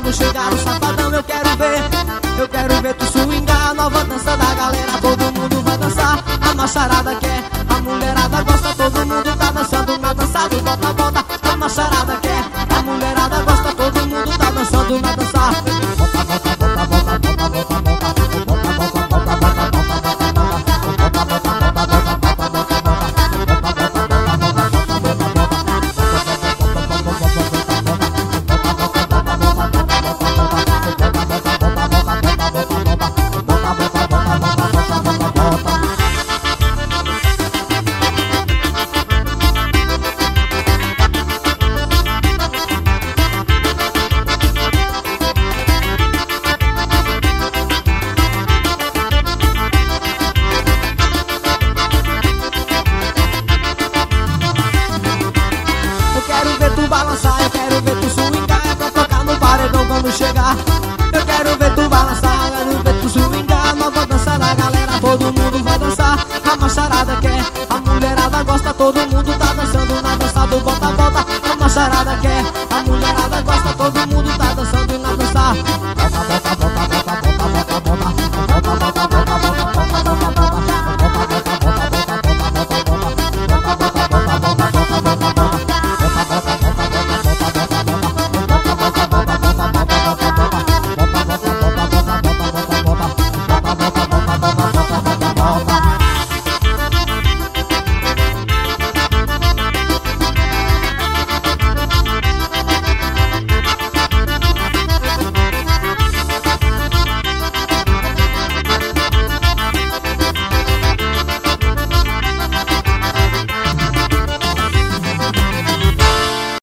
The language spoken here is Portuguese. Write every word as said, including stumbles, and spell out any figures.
quando chegar o safadão eu quero ver. Eu quero ver tu swingar, a nova dança da galera. Todo mundo vai dançar, a macharada quer, a mulherada gosta. Todo mundo tá dançando na dança do bota, bota. A macharada quer, a mulherada gosta. Todo mundo tá dançando na dança. Bota, bota, bota, bota, bota, bota, chegar. Eu quero ver tu balançar, quero ver tu swingar, nova dança da galera. Todo mundo vai dançar, a macharada quer, a mulherada gosta. Todo mundo tá dançando na dança do bota, bota. A macharada quer,